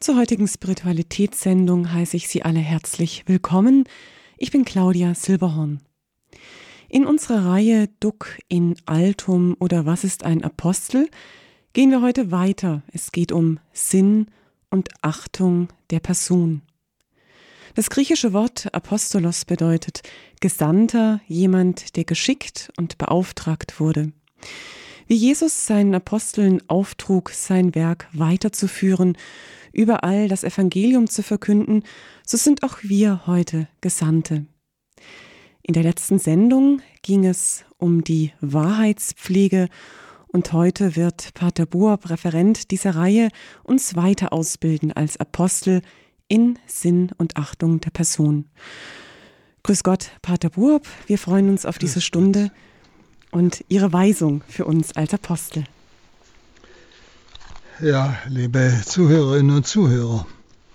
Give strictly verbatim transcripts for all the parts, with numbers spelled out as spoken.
Zur heutigen Spiritualitätssendung heiße ich Sie alle herzlich willkommen. Ich bin Claudia Silberhorn. In unserer Reihe Duc in Altum oder Was ist ein Apostel gehen wir heute weiter. Es geht um Sinn und Achtung der Person. Das griechische Wort Apostolos bedeutet Gesandter, jemand, der geschickt und beauftragt wurde. Wie Jesus seinen Aposteln auftrug, sein Werk weiterzuführen, überall das Evangelium zu verkünden, so sind auch wir heute Gesandte. In der letzten Sendung ging es um die Wahrheitspflege und heute wird Pater Buob, Referent dieser Reihe, uns weiter ausbilden als Apostel in Sinn und Achtung der Person. Grüß Gott, Pater Buob, wir freuen uns auf diese Stunde und Ihre Weisung für uns als Apostel. Ja, liebe Zuhörerinnen und Zuhörer,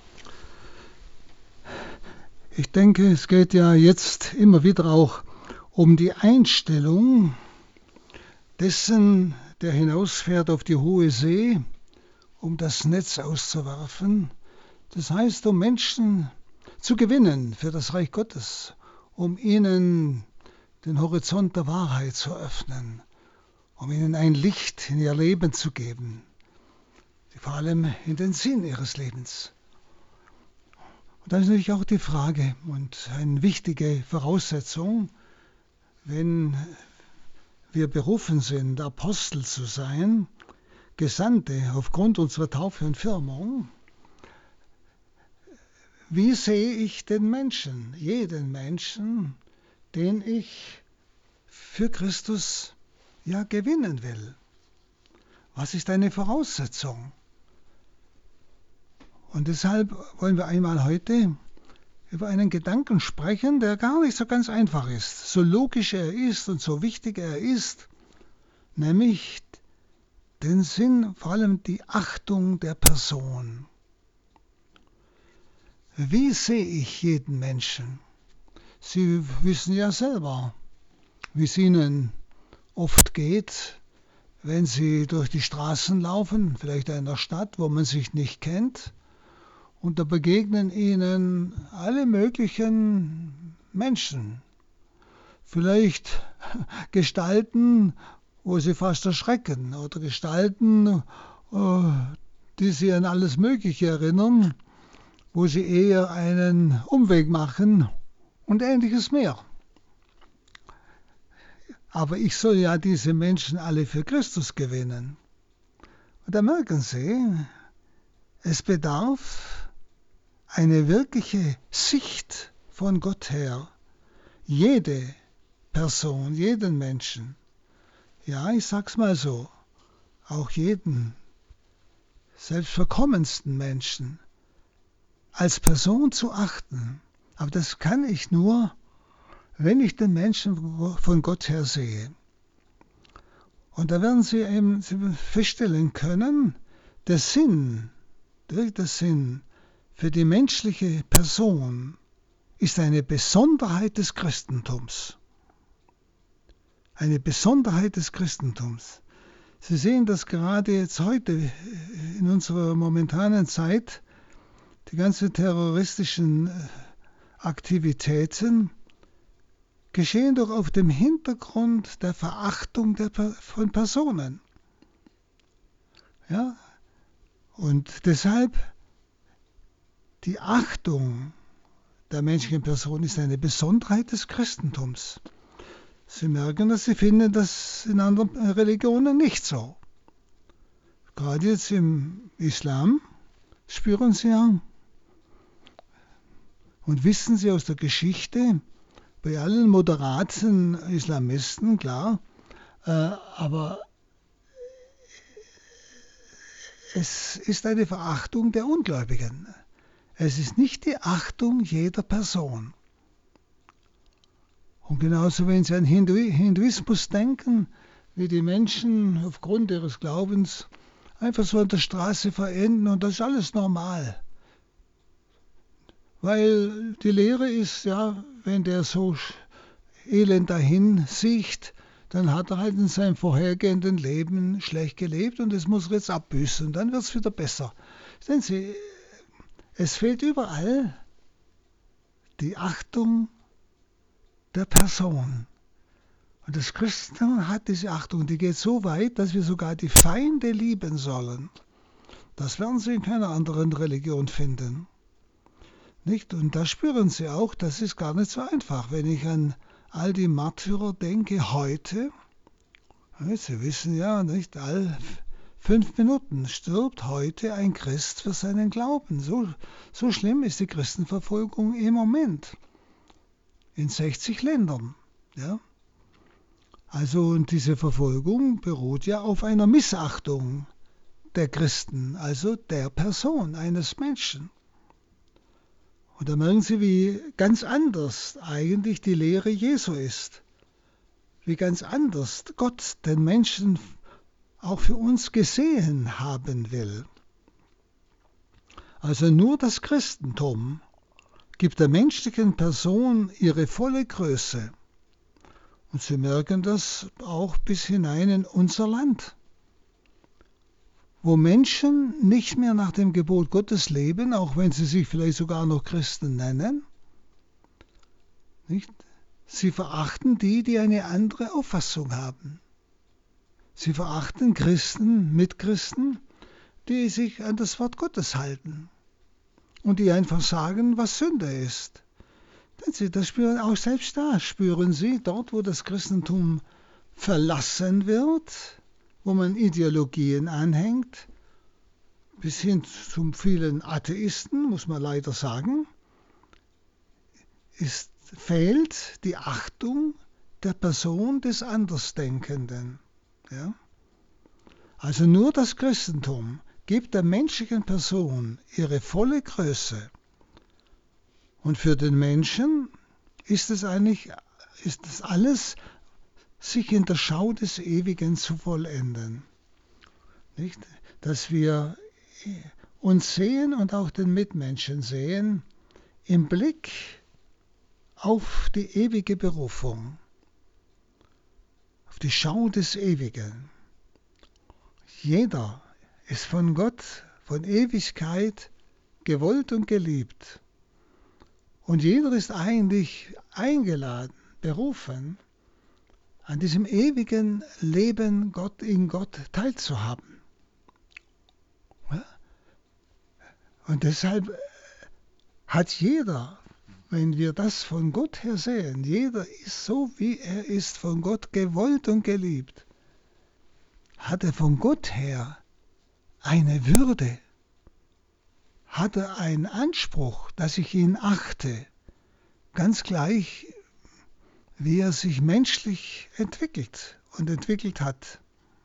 ich denke, es geht ja jetzt immer wieder auch um die Einstellung dessen, der hinausfährt auf die hohe See, um das Netz auszuwerfen. Das heißt, um Menschen zu gewinnen für das Reich Gottes, um ihnen den Horizont der Wahrheit zu öffnen, um ihnen ein Licht in ihr Leben zu geben, vor allem in den Sinn ihres Lebens. Und das ist natürlich auch die Frage und eine wichtige Voraussetzung, wenn wir berufen sind, Apostel zu sein, Gesandte aufgrund unserer Taufe und Firmung. Wie sehe ich den Menschen, jeden Menschen, den ich für Christus ja gewinnen will? Was ist eine Voraussetzung? Und deshalb wollen wir einmal heute über einen Gedanken sprechen, der gar nicht so ganz einfach ist, so logisch er ist und so wichtig er ist, nämlich den Sinn, vor allem die Achtung der Person. Wie sehe ich jeden Menschen? Sie wissen ja selber, wie es Ihnen oft geht, wenn Sie durch die Straßen laufen, vielleicht in einer Stadt, wo man sich nicht kennt, und da begegnen Ihnen alle möglichen Menschen. Vielleicht Gestalten, wo Sie fast erschrecken, oder Gestalten, die Sie an alles Mögliche erinnern, wo Sie eher einen Umweg machen und Ähnliches mehr. Aber ich soll ja diese Menschen alle für Christus gewinnen. Und da merken Sie, es bedarf eine wirkliche Sicht von Gott her. Jede Person, jeden Menschen, ja, ich sag's mal so, auch jeden selbstverkommensten Menschen als Person zu achten. Aber das kann ich nur, wenn ich den Menschen von Gott her sehe. Und da werden Sie eben feststellen können, der Sinn, der Sinn für die menschliche Person ist eine Besonderheit des Christentums. Eine Besonderheit des Christentums. Sie sehen das gerade jetzt heute in unserer momentanen Zeit, die ganzen terroristischen Aktivitäten geschehen doch auf dem Hintergrund der Verachtung der, von Personen. Ja? Und deshalb die Achtung der menschlichen Person ist eine Besonderheit des Christentums. Sie merken, dass Sie finden das in anderen Religionen nicht so. Gerade jetzt im Islam spüren Sie ja und wissen Sie aus der Geschichte, bei allen moderaten Islamisten, klar, äh, aber es ist eine Verachtung der Ungläubigen. Es ist nicht die Achtung jeder Person. Und genauso, wenn Sie an Hindu- Hinduismus denken, wie die Menschen aufgrund ihres Glaubens einfach so an der Straße verenden und das ist alles normal. Weil die Lehre ist, ja, wenn der so elend dahin sieht, dann hat er halt in seinem vorhergehenden Leben schlecht gelebt und das muss er jetzt abbüßen und dann wird es wieder besser. Sehen Sie, Es fehlt überall die Achtung der Person. Und das Christentum hat diese Achtung, die geht so weit, dass wir sogar die Feinde lieben sollen. Das werden Sie in keiner anderen Religion finden. Nicht? Und da spüren Sie auch, das ist gar nicht so einfach. Wenn ich an all die Märtyrer denke heute, Sie wissen ja, nicht, all fünf Minuten stirbt heute ein Christ für seinen Glauben. So, so schlimm ist die Christenverfolgung im Moment. In sechzig Ländern. Ja? Also, und diese Verfolgung beruht ja auf einer Missachtung der Christen, also der Person eines Menschen. Und da merken Sie, wie ganz anders eigentlich die Lehre Jesu ist. Wie ganz anders Gott den Menschen auch für uns gesehen haben will. Also nur das Christentum gibt der menschlichen Person ihre volle Größe. Und Sie merken das auch bis hinein in unser Land, wo Menschen nicht mehr nach dem Gebot Gottes leben, auch wenn sie sich vielleicht sogar noch Christen nennen. Nicht? Sie verachten die, die eine andere Auffassung haben. Sie verachten Christen, Mitchristen, die sich an das Wort Gottes halten und die einfach sagen, was Sünde ist. Denn Sie das spüren auch selbst da, spüren Sie, dort, wo das Christentum verlassen wird, wo man Ideologien anhängt, bis hin zu vielen Atheisten, muss man leider sagen, ist, fehlt die Achtung der Person des Andersdenkenden. Ja? Also nur das Christentum gibt der menschlichen Person ihre volle Größe. Und für den Menschen ist es eigentlich, ist es alles, sich in der Schau des Ewigen zu vollenden. Nicht? Dass wir uns sehen und auch den Mitmenschen sehen im Blick auf die ewige Berufung, auf die Schau des Ewigen. Jeder ist von Gott, von Ewigkeit gewollt und geliebt. Und jeder ist eigentlich eingeladen, berufen, an diesem ewigen Leben Gott in Gott teilzuhaben. Ja? Und deshalb hat jeder, wenn wir das von Gott her sehen, jeder ist so, wie er ist, von Gott gewollt und geliebt, hat er von Gott her eine Würde, hat er einen Anspruch, dass ich ihn achte, ganz gleich, wie er sich menschlich entwickelt und entwickelt hat.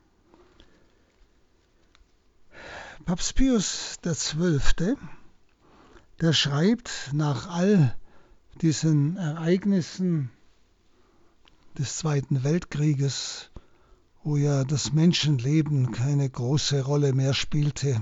Papst Pius der Zwölfte, der schreibt nach all diesen Ereignissen des Zweiten Weltkrieges, wo ja das Menschenleben keine große Rolle mehr spielte,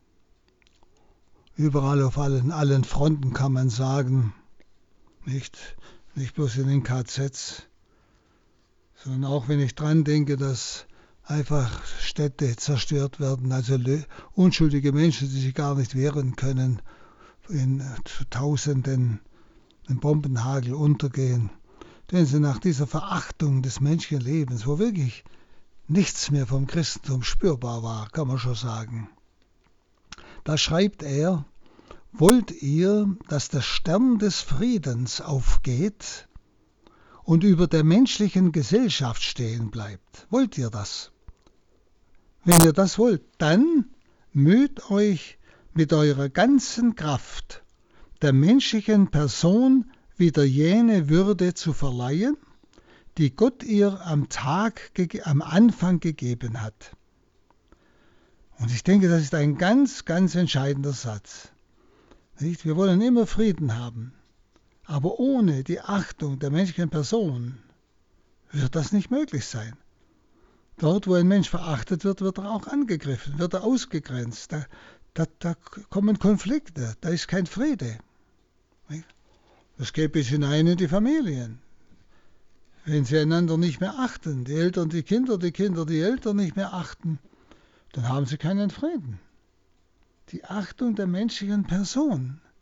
überall auf allen, allen Fronten kann man sagen, nicht, nicht bloß in den K Zs, sondern auch wenn ich dran denke, dass einfach Städte zerstört werden, also unschuldige Menschen, die sich gar nicht wehren können, in zu Tausenden im Bombenhagel untergehen. Denn sie nach dieser Verachtung des Menschenlebens, wo wirklich nichts mehr vom Christentum spürbar war, kann man schon sagen. Da schreibt er, wollt ihr, dass der Stern des Friedens aufgeht und über der menschlichen Gesellschaft stehen bleibt? Wollt ihr das? Wenn ihr das wollt, dann müht euch mit eurer ganzen Kraft der menschlichen Person wieder jene Würde zu verleihen, die Gott ihr am Tag, am Anfang gegeben hat. Und ich denke, das ist ein ganz, ganz entscheidender Satz. Nicht? Wir wollen immer Frieden haben, aber ohne die Achtung der menschlichen Person wird das nicht möglich sein. Dort, wo ein Mensch verachtet wird, wird er auch angegriffen, wird er ausgegrenzt. Da, da, da kommen Konflikte, da ist kein Friede. Das geht bis hinein in die Familien. Wenn sie einander nicht mehr achten, die Eltern die Kinder, die Kinder die Eltern nicht mehr achten, dann haben sie keinen Frieden. Die Achtung der menschlichen Person,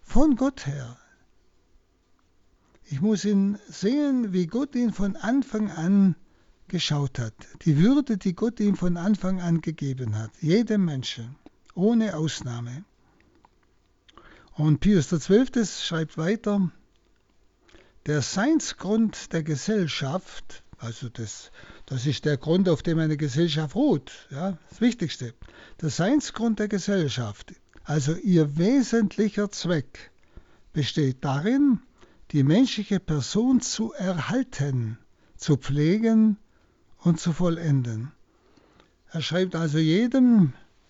von Gott her. Ich muss ihn sehen, wie Gott ihn von Anfang an geschaut hat. Die Würde, die Gott ihm von Anfang an gegeben hat. Jedem Menschen, ohne Ausnahme. Und Pius der Zwölfte schreibt weiter, der Seinsgrund der Gesellschaft, also das, das ist der Grund, auf dem eine Gesellschaft ruht, ja, das Wichtigste. Der Seinsgrund der Gesellschaft, also ihr wesentlicher Zweck, besteht darin, die menschliche Person zu erhalten, zu pflegen und zu vollenden. Er schreibt also jedem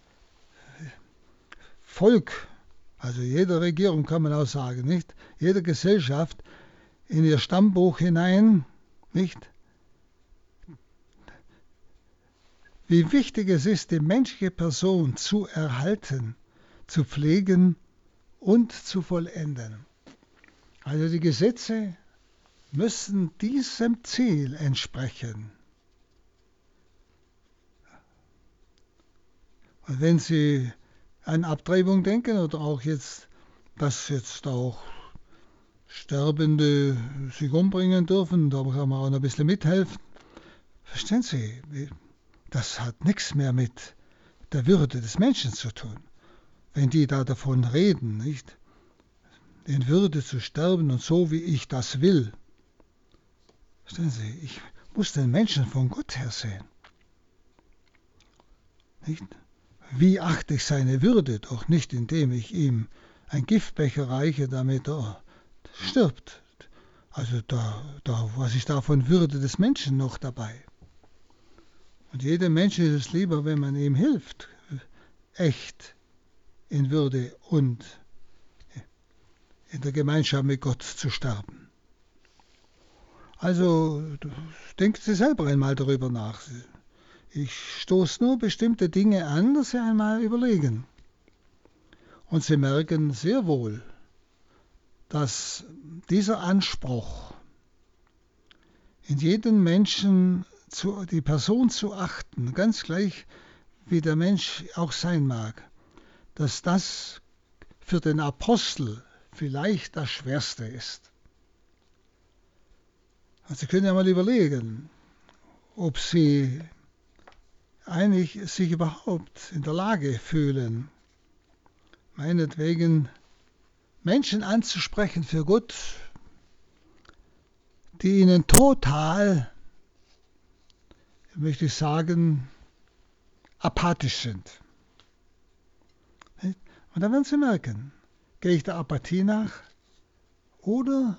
Volk, also jeder Regierung kann man auch sagen, nicht? Jeder Gesellschaft in ihr Stammbuch hinein, nicht? Wie wichtig es ist, die menschliche Person zu erhalten, zu pflegen und zu vollenden. Also die Gesetze müssen diesem Ziel entsprechen. Und wenn Sie an Abtreibung denken oder auch jetzt, dass jetzt auch Sterbende sich umbringen dürfen, da kann man auch noch ein bisschen mithelfen. Verstehen Sie, das hat nichts mehr mit der Würde des Menschen zu tun. Wenn die da davon reden, nicht? In Würde zu sterben und so, wie ich das will. Verstehen Sie, ich muss den Menschen von Gott her sehen. Nicht? Wie achte ich seine Würde? Doch nicht, indem ich ihm ein Giftbecher reiche, damit er stirbt. Also da, da, was ist da von Würde des Menschen noch dabei? Und jedem Menschen ist es lieber, wenn man ihm hilft, echt in Würde und in der Gemeinschaft mit Gott zu sterben. Also denken Sie selber einmal darüber nach. Ich stoße nur bestimmte Dinge an, dass Sie einmal überlegen. Und Sie merken sehr wohl, dass dieser Anspruch, in jedem Menschen zu, die Person zu achten, ganz gleich wie der Mensch auch sein mag, dass das für den Apostel vielleicht das Schwerste ist. Also Sie können ja mal überlegen, ob Sie eigentlich sich überhaupt in der Lage fühlen, meinetwegen Menschen anzusprechen für Gott, die ihnen total, möchte ich sagen, apathisch sind. Und dann werden Sie merken, gehe ich der Apathie nach oder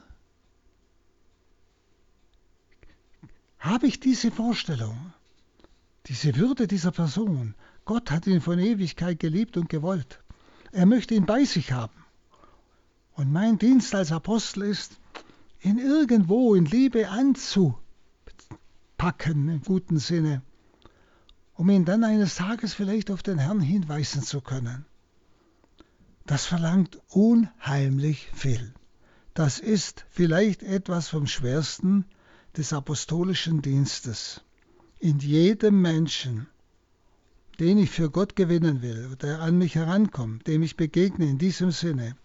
habe ich diese Vorstellung, diese Würde dieser Person? Gott hat ihn von Ewigkeit geliebt und gewollt. Er möchte ihn bei sich haben. Und mein Dienst als Apostel ist, ihn irgendwo in Liebe anzupacken, im guten Sinne, um ihn dann eines Tages vielleicht auf den Herrn hinweisen zu können. Das verlangt unheimlich viel. Das ist vielleicht etwas vom Schwersten des apostolischen Dienstes. In jedem Menschen, den ich für Gott gewinnen will, der an mich herankommt, dem ich begegne in diesem Sinne,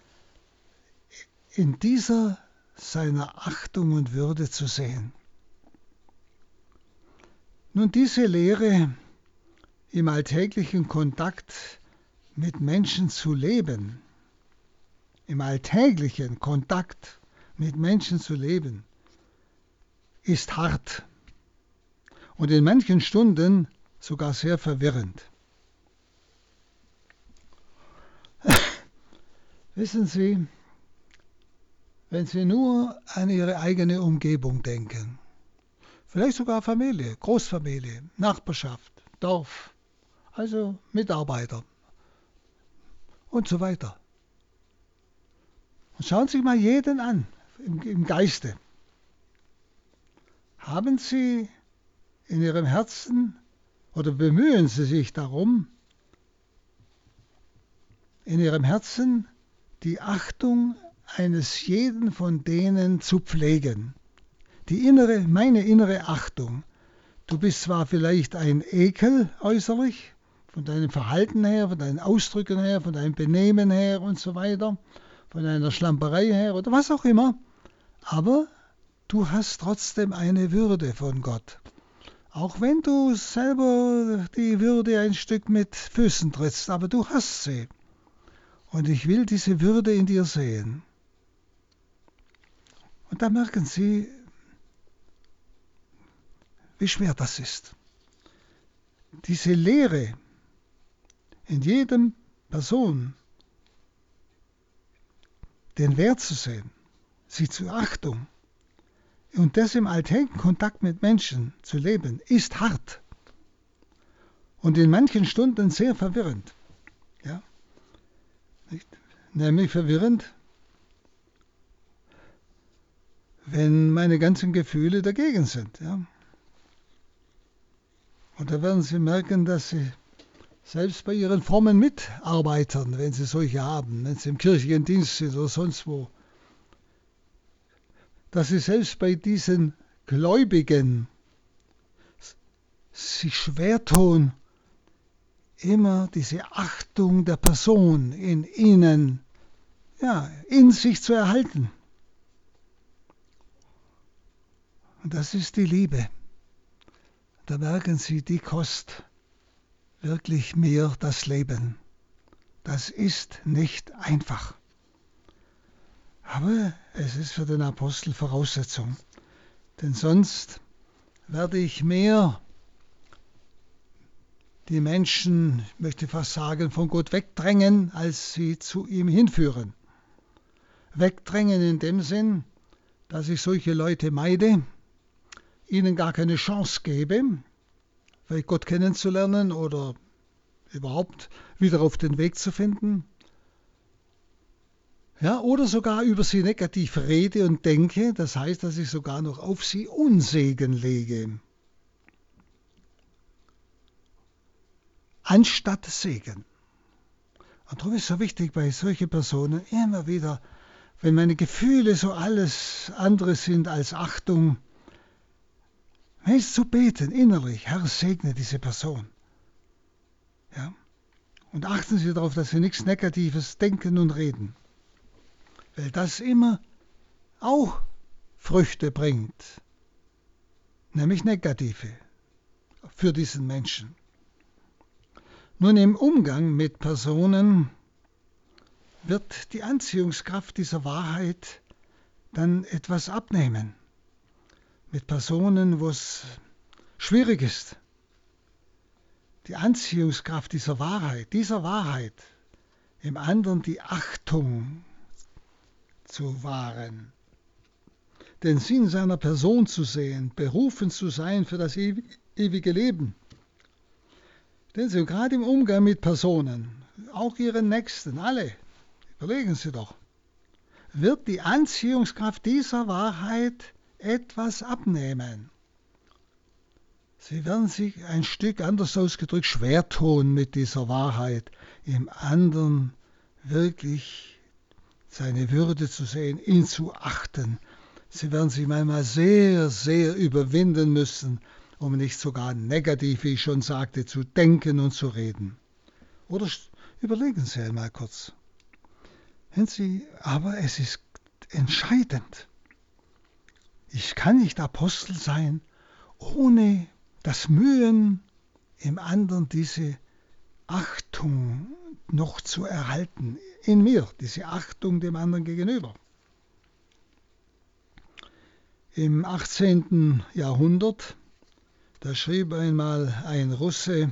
in dieser seiner Achtung und Würde zu sehen. Nun, diese Lehre im alltäglichen Kontakt mit Menschen zu leben, im alltäglichen Kontakt mit Menschen zu leben, ist hart und in manchen Stunden sogar sehr verwirrend. Wissen Sie, wenn Sie nur an Ihre eigene Umgebung denken, vielleicht sogar Familie, Großfamilie, Nachbarschaft, Dorf, also Mitarbeiter und so weiter. Und schauen Sie mal jeden an, im, im Geiste. Haben Sie in Ihrem Herzen oder bemühen Sie sich darum, in Ihrem Herzen die Achtung eines jeden von denen zu pflegen. Die innere, meine innere Achtung. Du bist zwar vielleicht ein Ekel äußerlich, von deinem Verhalten her, von deinen Ausdrücken her, von deinem Benehmen her und so weiter, von einer Schlamperei her oder was auch immer. Aber du hast trotzdem eine Würde von Gott. Auch wenn du selber die Würde ein Stück mit Füßen trittst, aber du hast sie. Und ich will diese Würde in dir sehen. Und da merken Sie, wie schwer das ist. Diese Lehre in jedem Person, den Wert zu sehen, sie zu Achtung und das im alltäglichen Kontakt mit Menschen zu leben, ist hart und in manchen Stunden sehr verwirrend. Ja? Nicht? Nämlich verwirrend, wenn meine ganzen Gefühle dagegen sind. Ja? Und da werden Sie merken, dass Sie selbst bei Ihren frommen Mitarbeitern, wenn Sie solche haben, wenn Sie im kirchlichen Dienst sind oder sonst wo, dass Sie selbst bei diesen Gläubigen sich schwer tun, immer diese Achtung der Person in ihnen, ja, in sich zu erhalten. Und das ist die Liebe. Da merken Sie, die kostet wirklich mir das Leben. Das ist nicht einfach. Aber es ist für den Apostel Voraussetzung. Denn sonst werde ich mehr die Menschen, ich möchte fast sagen, von Gott wegdrängen, als sie zu ihm hinführen. Wegdrängen in dem Sinn, dass ich solche Leute meide, ihnen gar keine Chance gebe, vielleicht Gott kennenzulernen oder überhaupt wieder auf den Weg zu finden. Ja, oder sogar über sie negativ rede und denke, das heißt, dass ich sogar noch auf sie Unsegen lege. Anstatt Segen. Und darum ist es so wichtig, bei solchen Personen immer wieder, wenn meine Gefühle so alles andere sind als Achtung, es zu beten innerlich, Herr, segne diese Person. Ja? Und achten Sie darauf, dass Sie nichts Negatives denken und reden. Weil das immer auch Früchte bringt, nämlich negative, für diesen Menschen. Nun, im Umgang mit Personen wird die Anziehungskraft dieser Wahrheit dann etwas abnehmen. Mit Personen, wo es schwierig ist. Die Anziehungskraft dieser Wahrheit, dieser Wahrheit, im anderen die Achtung zu wahren. Den Sinn seiner Person zu sehen, berufen zu sein für das ewige Leben. Denn Sie, gerade im Umgang mit Personen, auch Ihren Nächsten, alle, überlegen Sie doch, wird die Anziehungskraft dieser Wahrheit etwas abnehmen. Sie werden sich ein Stück anders ausgedrückt schwer tun mit dieser Wahrheit, im anderen wirklich seine Würde zu sehen, ihn zu achten. Sie werden sich manchmal sehr, sehr überwinden müssen, um nicht sogar negativ, wie ich schon sagte, zu denken und zu reden. Oder überlegen Sie einmal kurz. Wenn Sie, aber es ist entscheidend. Ich kann nicht Apostel sein, ohne das Mühen, im anderen diese Achtung noch zu erhalten, in mir, diese Achtung dem anderen gegenüber. Im achtzehnten Jahrhundert, da schrieb einmal ein Russe,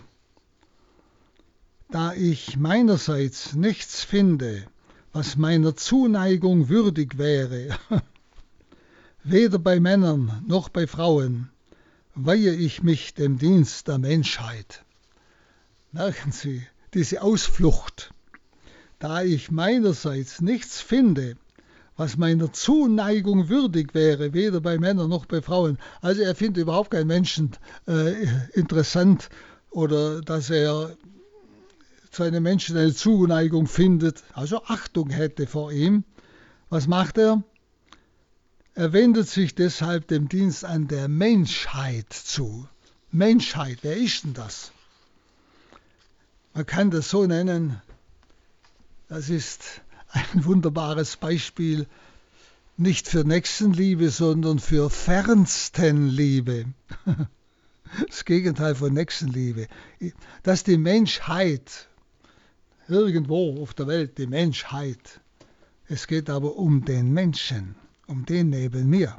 da ich meinerseits nichts finde, was meiner Zuneigung würdig wäre, weder bei Männern noch bei Frauen, weihe ich mich dem Dienst der Menschheit. Merken Sie, diese Ausflucht, da ich meinerseits nichts finde, was meiner Zuneigung würdig wäre, weder bei Männern noch bei Frauen. Also er findet überhaupt keinen Menschen äh, interessant oder dass er zu einem Menschen eine Zuneigung findet, also Achtung hätte vor ihm. Was macht er? Er wendet sich deshalb dem Dienst an der Menschheit zu. Menschheit, wer ist denn das? Man kann das so nennen, das ist ein wunderbares Beispiel, nicht für Nächstenliebe, sondern für Fernstenliebe. Das Gegenteil von Nächstenliebe. Dass die Menschheit, irgendwo auf der Welt, die Menschheit, es geht aber um den Menschen, um den neben mir,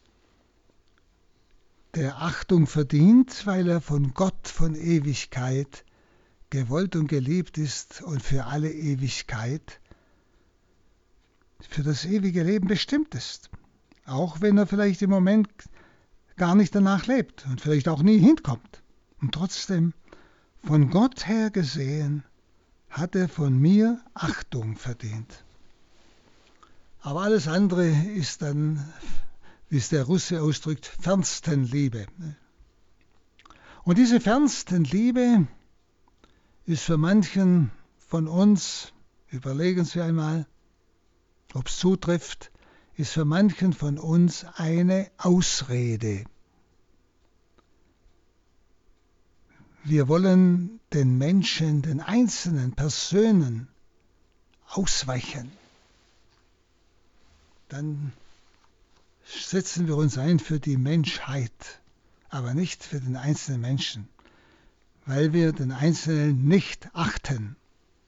der Achtung verdient, weil er von Gott von Ewigkeit gewollt und geliebt ist und für alle Ewigkeit, für das ewige Leben bestimmt ist. Auch wenn er vielleicht im Moment gar nicht danach lebt und vielleicht auch nie hinkommt. Und trotzdem, von Gott her gesehen, hat er von mir Achtung verdient. Aber alles andere ist dann, wie es der Russe ausdrückt, Fernstenliebe. Und diese Fernstenliebe ist für manchen von uns, überlegen Sie einmal, ob es zutrifft, ist für manchen von uns eine Ausrede. Wir wollen den Menschen, den einzelnen Personen ausweichen. Dann setzen wir uns ein für die Menschheit, aber nicht für den einzelnen Menschen, weil wir den Einzelnen nicht achten.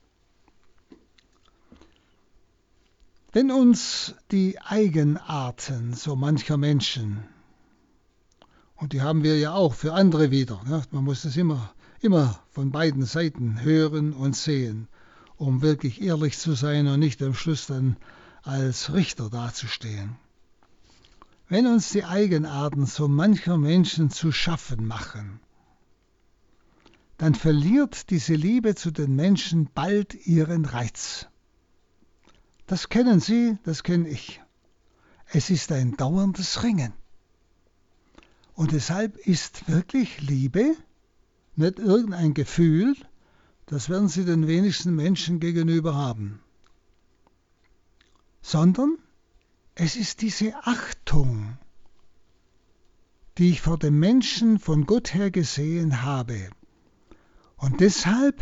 Wenn uns die Eigenarten so mancher Menschen, und die haben wir ja auch für andere wieder, ne? Man muss es immer, immer von beiden Seiten hören und sehen, um wirklich ehrlich zu sein und nicht am Schluss dann als Richter dazustehen. Wenn uns die Eigenarten so mancher Menschen zu schaffen machen, dann verliert diese Liebe zu den Menschen bald ihren Reiz. Das kennen Sie, das kenne ich. Es ist ein dauerndes Ringen. Und deshalb ist wirklich Liebe nicht irgendein Gefühl, das werden Sie den wenigsten Menschen gegenüber haben, sondern es ist diese Achtung, die ich vor dem Menschen von Gott her gesehen habe. Und deshalb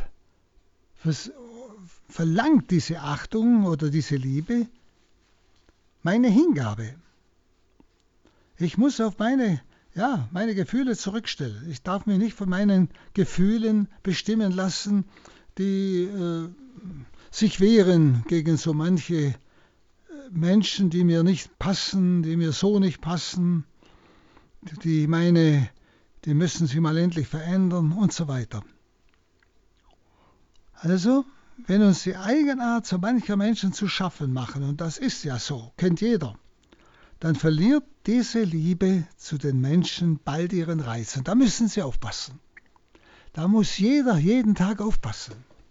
verlangt diese Achtung oder diese Liebe meine Hingabe. Ich muss auf meine, ja, meine Gefühle zurückstellen. Ich darf mich nicht von meinen Gefühlen bestimmen lassen, die äh, sich wehren gegen so manche Menschen, die mir nicht passen, die mir so nicht passen, die meine, die müssen sich mal endlich verändern und so weiter. Also, wenn uns die Eigenart so mancher Menschen zu schaffen machen, und das ist ja so, kennt jeder, dann verliert diese Liebe zu den Menschen bald ihren Reiz. Und da müssen Sie aufpassen. Da muss jeder jeden Tag aufpassen.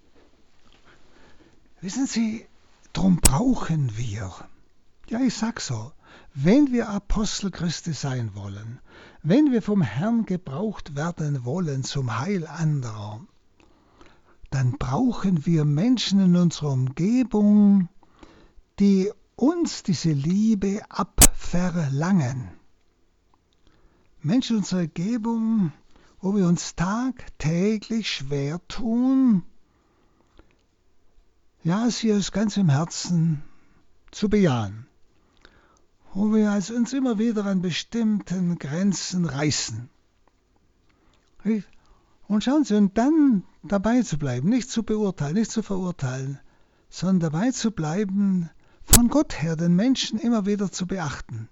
Wissen Sie, darum brauchen wir, ja ich sag so, wenn wir Apostel Christi sein wollen, wenn wir vom Herrn gebraucht werden wollen zum Heil anderer, dann brauchen wir Menschen in unserer Umgebung, die uns diese Liebe abverlangen. Menschen in unserer Umgebung, wo wir uns tagtäglich schwer tun, ja, sie aus ganzem Herzen zu bejahen, wo wir also uns immer wieder an bestimmten Grenzen reißen. Und schauen Sie, und dann dabei zu bleiben, nicht zu beurteilen, nicht zu verurteilen, sondern dabei zu bleiben, von Gott her den Menschen immer wieder zu beachten.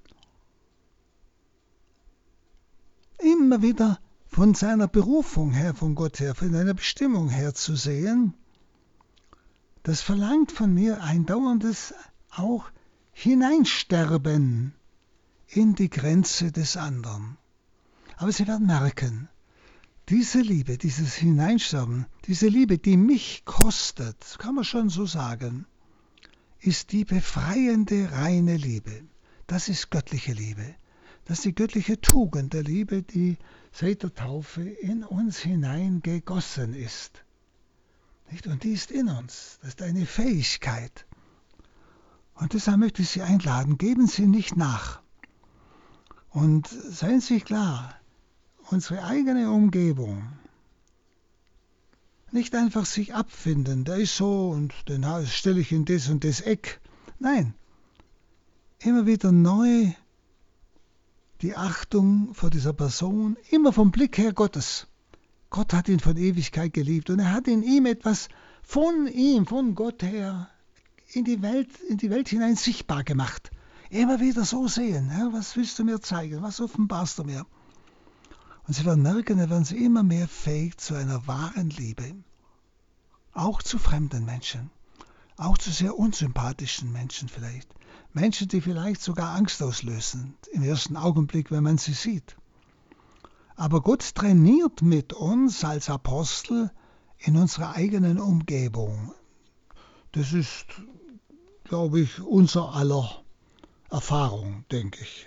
Immer wieder von seiner Berufung her, von Gott her, von seiner Bestimmung her zu sehen, das verlangt von mir ein dauerndes auch Hineinsterben in die Grenze des anderen. Aber Sie werden merken, diese Liebe, dieses Hineinsterben, diese Liebe, die mich kostet, kann man schon so sagen, ist die befreiende, reine Liebe. Das ist göttliche Liebe. Das ist die göttliche Tugend der Liebe, die seit der Taufe in uns hineingegossen ist. Und die ist in uns. Das ist eine Fähigkeit. Und deshalb möchte ich Sie einladen, geben Sie nicht nach. Und seien Sie klar, unsere eigene Umgebung, Nicht einfach sich abfinden, der ist so und den stelle ich in das und das Eck. Nein, immer wieder neu die Achtung vor dieser Person, immer vom Blick her Gottes. Gott hat ihn von Ewigkeit geliebt und er hat in ihm etwas von ihm, von Gott her, in die Welt, in die Welt hinein sichtbar gemacht. Immer wieder so sehen, Herr, was willst du mir zeigen, was offenbarst du mir? Und sie werden merken, dann werden sie immer mehr fähig zu einer wahren Liebe. Auch zu fremden Menschen, auch zu sehr unsympathischen Menschen vielleicht. Menschen, die vielleicht sogar Angst auslösen im ersten Augenblick, wenn man sie sieht. Aber Gott trainiert mit uns als Apostel in unserer eigenen Umgebung. Das ist, glaube ich, unser aller Erfahrung, denke ich.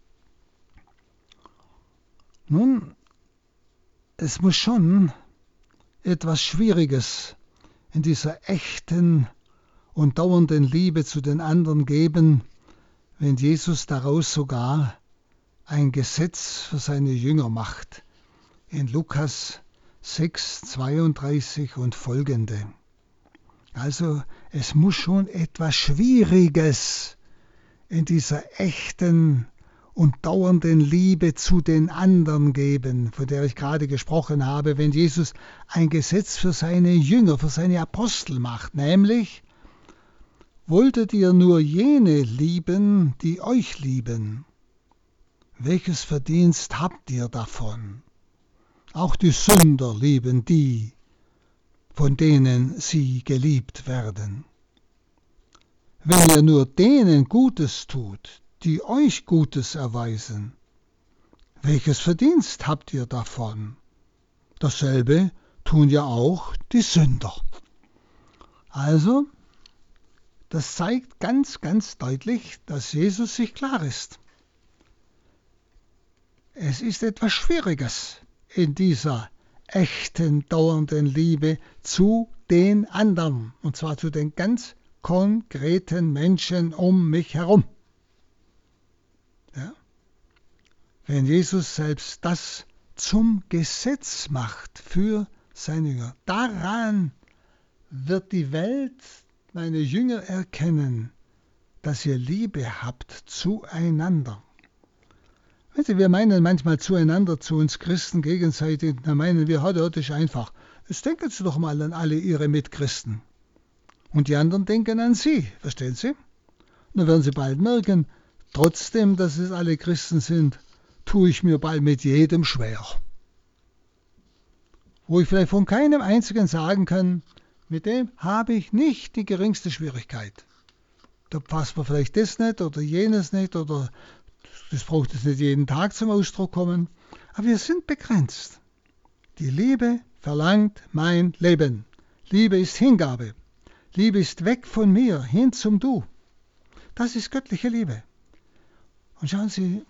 Nun, es muss schon etwas Schwieriges in dieser echten und dauernden Liebe zu den anderen geben, wenn Jesus daraus sogar ein Gesetz für seine Jünger macht. In Lukas sechs, zweiunddreißig und folgende. Also es muss schon etwas Schwieriges in dieser echten und dauernden Liebe zu den anderen geben, von der ich gerade gesprochen habe, wenn Jesus ein Gesetz für seine Jünger, für seine Apostel macht, nämlich: Wolltet ihr nur jene lieben, die euch lieben? Welches Verdienst habt ihr davon? Auch die Sünder lieben die, von denen sie geliebt werden. Wenn ihr nur denen Gutes tut, die euch Gutes erweisen, welches Verdienst habt ihr davon? Dasselbe tun ja auch die Sünder. Also, das zeigt ganz, ganz deutlich, dass Jesus sich klar ist. Es ist etwas Schwieriges in dieser echten, dauernden Liebe zu den anderen, und zwar zu den ganz konkreten Menschen um mich herum. Ja? Wenn Jesus selbst das zum Gesetz macht für seine Jünger, daran wird die Welt, meine Jünger, erkennen, dass ihr Liebe habt zueinander. Wir meinen manchmal zueinander, zu uns Christen gegenseitig, da meinen wir, ja, das ist einfach. Jetzt denken Sie doch mal an alle Ihre Mitchristen. Und die anderen denken an Sie, verstehen Sie? Und dann werden Sie bald merken, trotzdem, dass es alle Christen sind, tue ich mir bald mit jedem schwer. Wo ich vielleicht von keinem einzigen sagen kann, mit dem habe ich nicht die geringste Schwierigkeit. Da passt mir vielleicht das nicht oder jenes nicht oder das braucht es nicht jeden Tag zum Ausdruck kommen. Aber wir sind begrenzt. Die Liebe verlangt mein Leben. Liebe ist Hingabe. Liebe ist weg von mir, hin zum Du. Das ist göttliche Liebe. Und schauen Sie,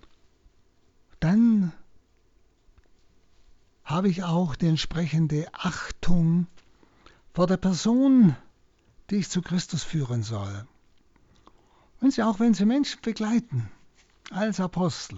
dann habe ich auch die entsprechende Achtung vor der Person, die ich zu Christus führen soll. Und Sie, auch wenn Sie Menschen begleiten, als Apostel,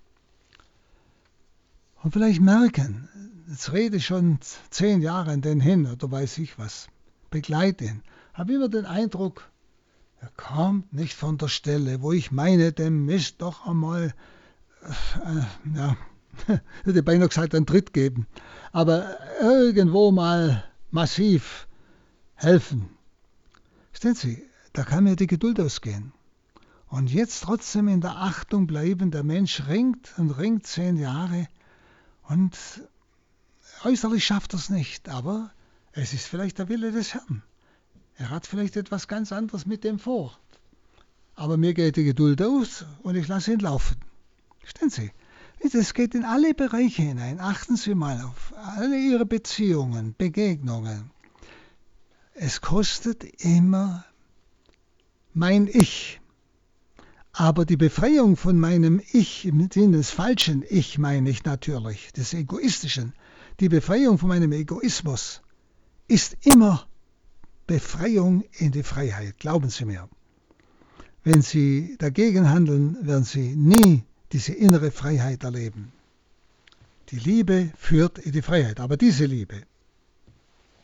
und vielleicht merken, jetzt rede ich schon zehn Jahre an den hin, oder weiß ich was, begleite ihn, habe immer den Eindruck, er kommt nicht von der Stelle, wo ich meine, dem ist doch einmal, äh, ja, hätte ich beinahe gesagt, einen Tritt geben, aber irgendwo mal massiv helfen. Verstehen Sie, da kann mir die Geduld ausgehen. Und jetzt trotzdem in der Achtung bleiben, der Mensch ringt und ringt zehn Jahre und äußerlich schafft er es nicht, aber es ist vielleicht der Wille des Herrn. Er hat vielleicht etwas ganz anderes mit dem vor. Aber mir geht die Geduld aus und ich lasse ihn laufen. Verstehen Sie? Es geht in alle Bereiche hinein. Achten Sie mal auf alle Ihre Beziehungen, Begegnungen. Es kostet immer mein Ich. Aber die Befreiung von meinem Ich, im Sinne des falschen Ich meine ich natürlich, des Egoistischen, die Befreiung von meinem Egoismus ist immer Befreiung in die Freiheit, glauben Sie mir. Wenn Sie dagegen handeln, werden Sie nie diese innere Freiheit erleben. Die Liebe führt in die Freiheit, aber diese Liebe,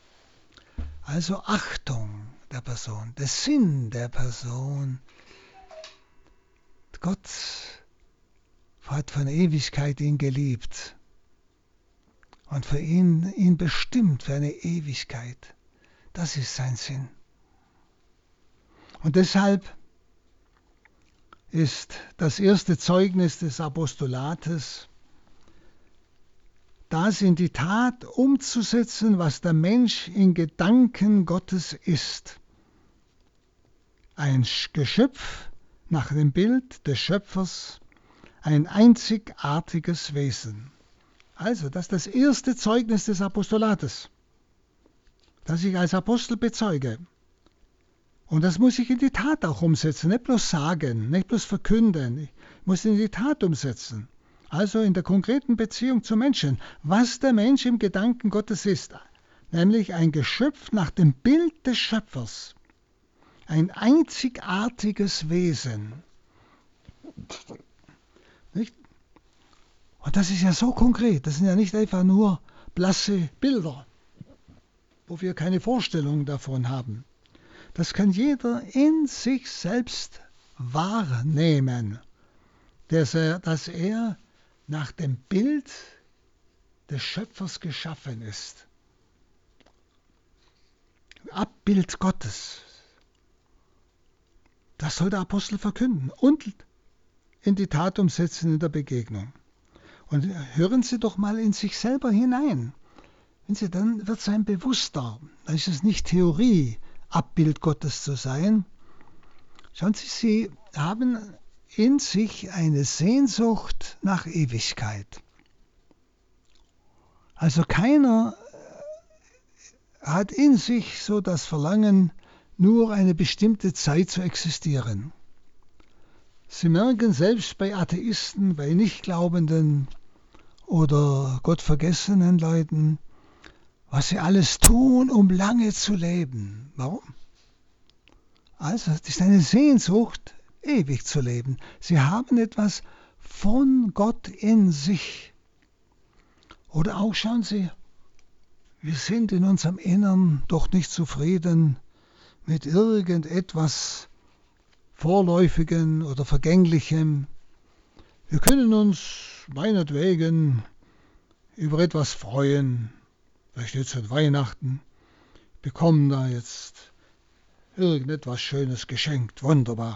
Also Achtung der Person, der Sinn der Person. Gott hat von Ewigkeit ihn geliebt und für ihn, ihn bestimmt für eine Ewigkeit. Das ist sein Sinn. Und deshalb ist das erste Zeugnis des Apostolates, das in die Tat umzusetzen, was der Mensch in Gedanken Gottes ist. Ein Geschöpf nach dem Bild des Schöpfers, ein einzigartiges Wesen. Also, das ist das erste Zeugnis des Apostolates, das ich als Apostel bezeuge. Und das muss ich in die Tat auch umsetzen, nicht bloß sagen, nicht bloß verkünden. Ich muss in die Tat umsetzen. Also in der konkreten Beziehung zum Menschen, was der Mensch im Gedanken Gottes ist, nämlich ein Geschöpf nach dem Bild des Schöpfers, ein einzigartiges Wesen. Nicht? Und das ist ja so konkret, das sind ja nicht einfach nur blasse Bilder, wo wir keine Vorstellung davon haben. Das kann jeder in sich selbst wahrnehmen, dass er, dass er nach dem Bild des Schöpfers geschaffen ist. Abbild Gottes. Das soll der Apostel verkünden und in die Tat umsetzen in der Begegnung. Und hören Sie doch mal in sich selber hinein. Wenn Sie, dann wird es einem bewusster. Dann ist es nicht Theorie, Abbild Gottes zu sein. Schauen Sie, Sie haben in sich eine Sehnsucht nach Ewigkeit. Also keiner hat in sich so das Verlangen, nur eine bestimmte Zeit zu existieren. Sie merken selbst bei Atheisten, bei Nichtglaubenden oder gottvergessenen Leuten, was sie alles tun, um lange zu leben. Warum? Also, es ist eine Sehnsucht, ewig zu leben. Sie haben etwas von Gott in sich. Oder auch, schauen Sie, wir sind in unserem Innern doch nicht zufrieden mit irgendetwas Vorläufigen oder Vergänglichem. Wir können uns meinetwegen über etwas freuen, vielleicht jetzt an Weihnachten, bekommen da jetzt irgendetwas Schönes geschenkt, wunderbar.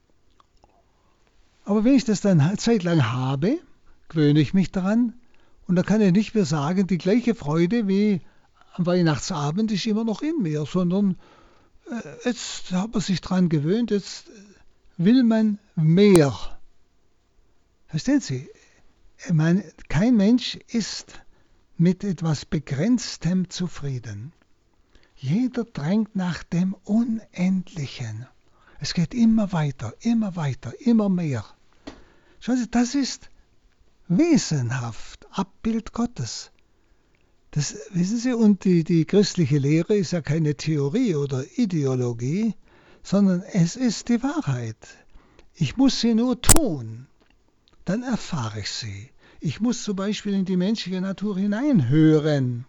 Aber wenn ich das dann eine Zeit lang habe, gewöhne ich mich daran und dann kann ich nicht mehr sagen, die gleiche Freude wie am Weihnachtsabend ist immer noch in mir, sondern äh, jetzt hat man sich daran gewöhnt, jetzt will man mehr. Verstehen Sie? Ich meine, kein Mensch ist mit etwas Begrenztem zufrieden. Jeder drängt nach dem Unendlichen. Es geht immer weiter, immer weiter, immer mehr. Schauen Sie, das ist wesenhaft, Abbild Gottes. Das wissen Sie, und die, die christliche Lehre ist ja keine Theorie oder Ideologie, sondern es ist die Wahrheit. Ich muss sie nur tun, dann erfahre ich sie. Ich muss zum Beispiel in die menschliche Natur hineinhören.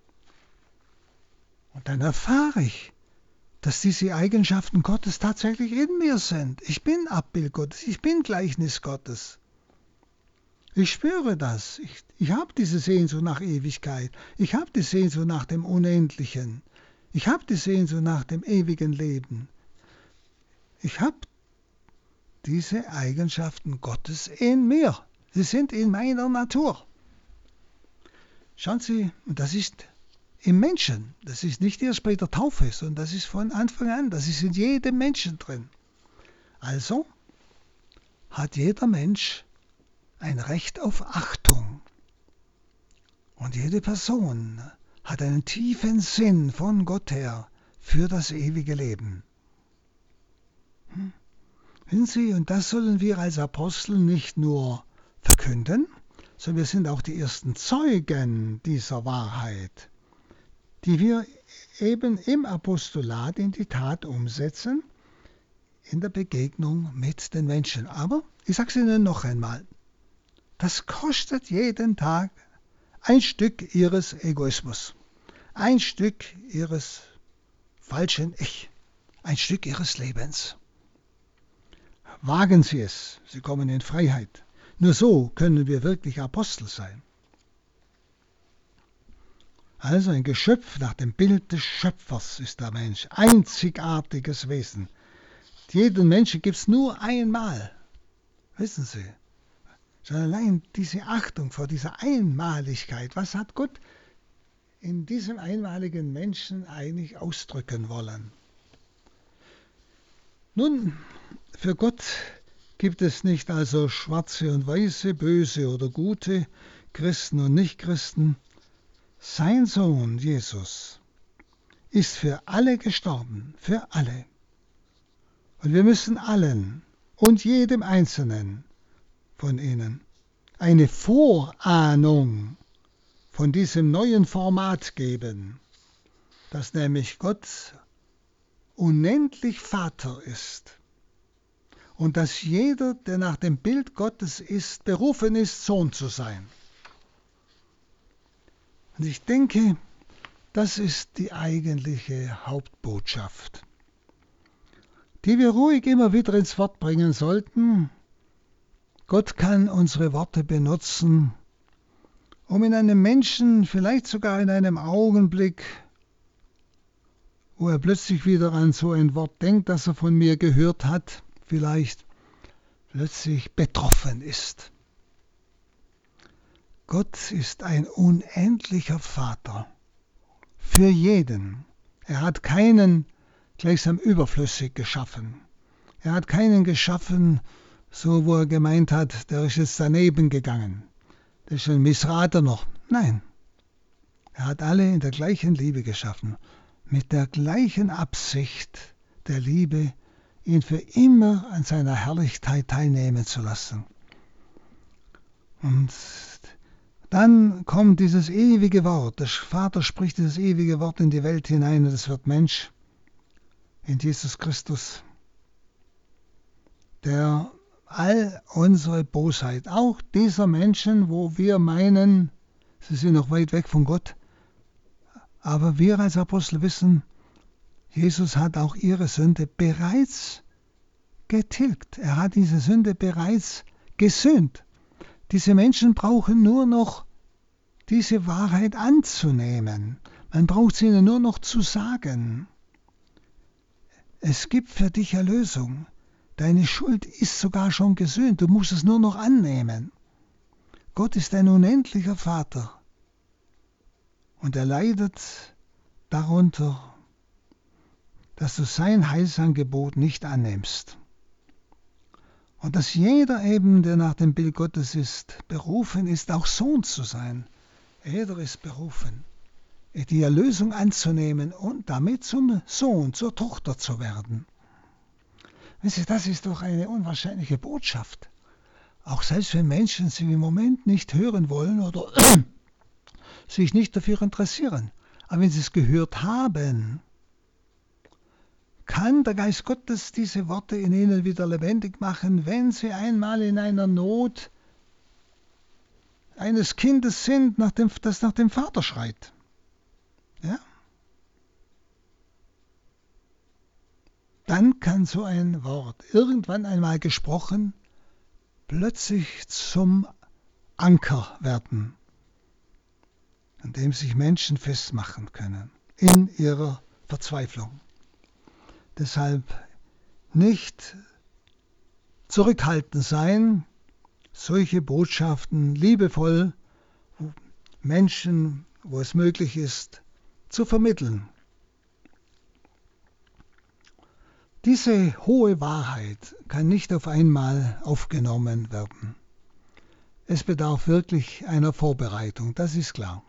Und dann erfahre ich, dass diese Eigenschaften Gottes tatsächlich in mir sind. Ich bin Abbild Gottes, ich bin Gleichnis Gottes. Ich spüre das. Ich, ich habe diese Sehnsucht nach Ewigkeit. Ich habe die Sehnsucht nach dem Unendlichen. Ich habe die Sehnsucht nach dem ewigen Leben. Ich habe diese Eigenschaften Gottes in mir. Sie sind in meiner Natur. Schauen Sie, und das ist im Menschen. Das ist nicht erst bei der Taufe, sondern das ist von Anfang an. Das ist in jedem Menschen drin. Also hat jeder Mensch ein Recht auf Achtung. Und jede Person hat einen tiefen Sinn von Gott her für das ewige Leben. Hm? Wissen Sie, und das sollen wir als Apostel nicht nur verkünden, sondern wir sind auch die ersten Zeugen dieser Wahrheit, die wir eben im Apostolat in die Tat umsetzen, in der Begegnung mit den Menschen. Aber ich sage es Ihnen noch einmal, das kostet jeden Tag ein Stück Ihres Egoismus, ein Stück Ihres falschen Ich ein Stück ihres Lebens. Wagen Sie es, Sie kommen in Freiheit. Nur so können wir wirklich Apostel sein. Also ein Geschöpf nach dem Bild des Schöpfers ist der Mensch. Einzigartiges Wesen. Jeden Menschen gibt es nur einmal. Wissen Sie? Schon allein diese Achtung vor dieser Einmaligkeit. Was hat Gott in diesem einmaligen Menschen eigentlich ausdrücken wollen? Nun, für Gott gibt es nicht also schwarze und weiße, böse oder gute, Christen und Nichtchristen. Sein Sohn Jesus ist für alle gestorben, für alle. Und wir müssen allen und jedem Einzelnen von ihnen eine Vorahnung von diesem neuen Format geben, dass nämlich Gott unendlich Vater ist und dass jeder, der nach dem Bild Gottes ist, berufen ist, Sohn zu sein. Und ich denke, das ist die eigentliche Hauptbotschaft, die wir ruhig immer wieder ins Wort bringen sollten. Gott kann unsere Worte benutzen, um in einem Menschen, vielleicht sogar in einem Augenblick, wo er plötzlich wieder an so ein Wort denkt, das er von mir gehört hat, vielleicht plötzlich betroffen ist. Gott ist ein unendlicher Vater für jeden. Er hat keinen gleichsam überflüssig geschaffen. Er hat keinen geschaffen, so wo er gemeint hat, der ist jetzt daneben gegangen. Der ist ein Missrater noch. Nein, er hat alle in der gleichen Liebe geschaffen, mit der gleichen Absicht der Liebe, ihn für immer an seiner Herrlichkeit teilnehmen zu lassen. Und dann kommt dieses ewige Wort, der Vater spricht dieses ewige Wort in die Welt hinein und es wird Mensch in Jesus Christus, der all unsere Bosheit, auch dieser Menschen, wo wir meinen, sie sind noch weit weg von Gott, aber wir als Apostel wissen, Jesus hat auch ihre Sünde bereits getilgt. Er hat diese Sünde bereits gesühnt. Diese Menschen brauchen nur noch diese Wahrheit anzunehmen. Man braucht sie ihnen nur noch zu sagen. Es gibt für dich Erlösung. Deine Schuld ist sogar schon gesühnt. Du musst es nur noch annehmen. Gott ist ein unendlicher Vater. Und er leidet darunter, dass du sein Heilsangebot nicht annimmst. Und dass jeder eben, der nach dem Bild Gottes ist, berufen ist, auch Sohn zu sein. Jeder ist berufen, die Erlösung anzunehmen und damit zum Sohn, zur Tochter zu werden. Wissen Sie, das ist doch eine unwahrscheinliche Botschaft. Auch selbst wenn Menschen sie im Moment nicht hören wollen oder sich nicht dafür interessieren. Aber wenn sie es gehört haben, kann der Geist Gottes diese Worte in ihnen wieder lebendig machen, wenn sie einmal in einer Not eines Kindes sind, nach dem, das nach dem Vater schreit. Ja? Dann kann so ein Wort, irgendwann einmal gesprochen, plötzlich zum Anker werden, an dem sich Menschen festmachen können in ihrer Verzweiflung. Deshalb nicht zurückhaltend sein, solche Botschaften liebevoll Menschen, wo es möglich ist, zu vermitteln. Diese hohe Wahrheit kann nicht auf einmal aufgenommen werden. Es bedarf wirklich einer Vorbereitung, das ist klar.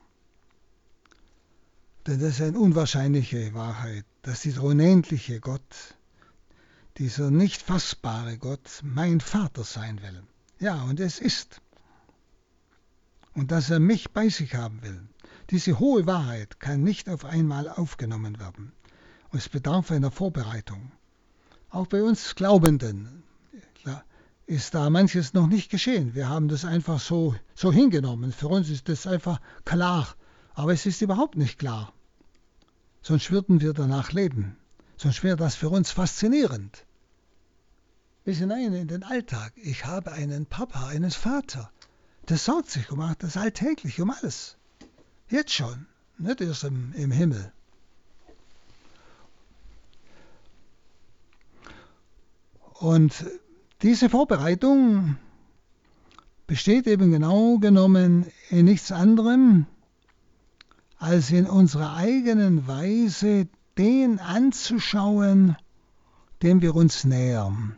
Denn das ist eine unwahrscheinliche Wahrheit, dass dieser unendliche Gott, dieser nicht fassbare Gott, mein Vater sein will. Ja, und es ist. Und dass er mich bei sich haben will. Diese hohe Wahrheit kann nicht auf einmal aufgenommen werden. Und es bedarf einer Vorbereitung. Auch bei uns Glaubenden ist da manches noch nicht geschehen. Wir haben das einfach so, so hingenommen. Für uns ist das einfach klar. Aber es ist überhaupt nicht klar. sonst würden wir danach leben. Sonst wäre das für uns faszinierend. Bis hinein in den Alltag. Ich habe einen Papa, einen Vater. Der sorgt sich um das alltäglich, um alles. Jetzt schon, nicht erst im, im Himmel. Und diese Vorbereitung besteht eben genau genommen in nichts anderem, als in unserer eigenen Weise den anzuschauen, dem wir uns nähern.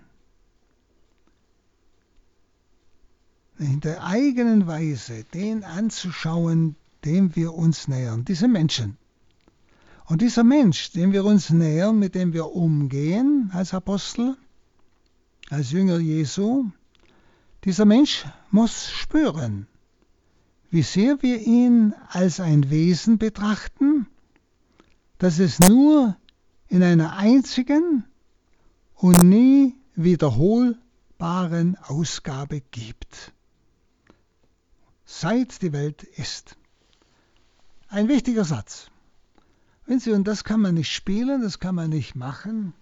In der eigenen Weise den anzuschauen, dem wir uns nähern, diese Menschen. Und dieser Mensch, dem wir uns nähern, mit dem wir umgehen als Apostel, als Jünger Jesu, dieser Mensch muss spüren, wie sehr wir ihn als ein Wesen betrachten, das es nur in einer einzigen und nie wiederholbaren Ausgabe gibt. Seit die Welt ist. Ein wichtiger Satz. Wenn Sie, und das kann man nicht spielen, das kann man nicht machen.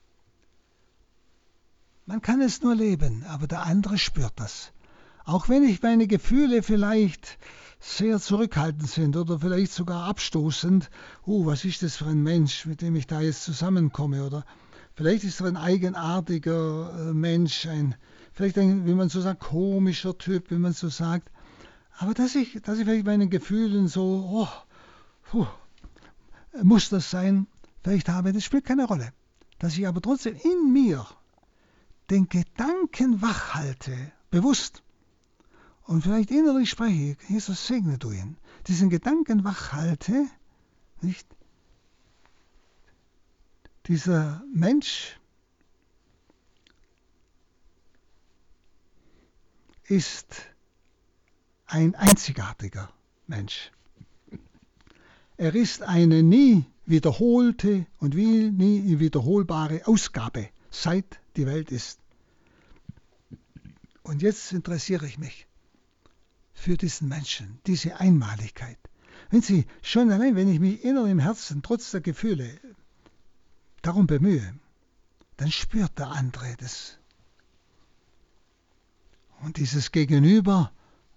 Man kann es nur leben, aber der andere spürt das. Auch wenn ich meine Gefühle vielleicht sehr zurückhaltend sind oder vielleicht sogar abstoßend. Oh, was ist das für ein Mensch, mit dem ich da jetzt zusammenkomme? Oder vielleicht ist er ein eigenartiger Mensch, ein, vielleicht ein, wie man so sagt, komischer Typ, wie man so sagt. Aber dass ich, dass ich vielleicht meinen Gefühlen so, oh, puh, muss das sein, vielleicht habe, das spielt keine Rolle. Dass ich aber trotzdem in mir den Gedanken wach halte, bewusst, und vielleicht innerlich spreche, Jesus, segne du ihn, diesen Gedanken wach halte, nicht? Dieser Mensch ist ein einzigartiger Mensch. Er ist eine nie wiederholte und nie wiederholbare Ausgabe, seit die Welt ist. Und jetzt interessiere ich mich für diesen Menschen, diese Einmaligkeit. Wenn Sie schon allein, wenn ich mich innerlich im Herzen, trotz der Gefühle, darum bemühe, dann spürt der andere das. Und dieses Gegenüber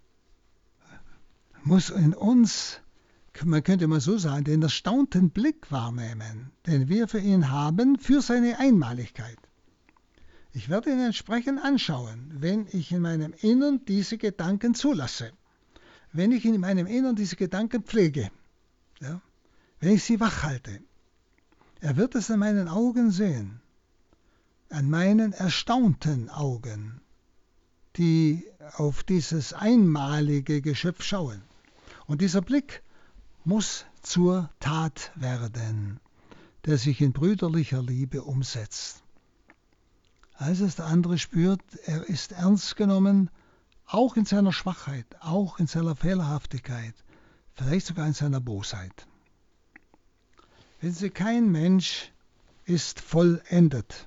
muss in uns, man könnte mal so sagen, den erstaunten Blick wahrnehmen, den wir für ihn haben, für seine Einmaligkeit. Ich werde ihn entsprechend anschauen, wenn ich in meinem Innern diese Gedanken zulasse, wenn ich in meinem Innern diese Gedanken pflege, ja, wenn ich sie wach halte. Er wird es an meinen Augen sehen, an meinen erstaunten Augen, die auf dieses einmalige Geschöpf schauen. Und dieser Blick muss zur Tat werden, der sich in brüderlicher Liebe umsetzt. Als es der andere spürt, er ist ernst genommen, auch in seiner Schwachheit, auch in seiner Fehlerhaftigkeit, vielleicht sogar in seiner Bosheit. Wissen Sie, kein Mensch ist vollendet.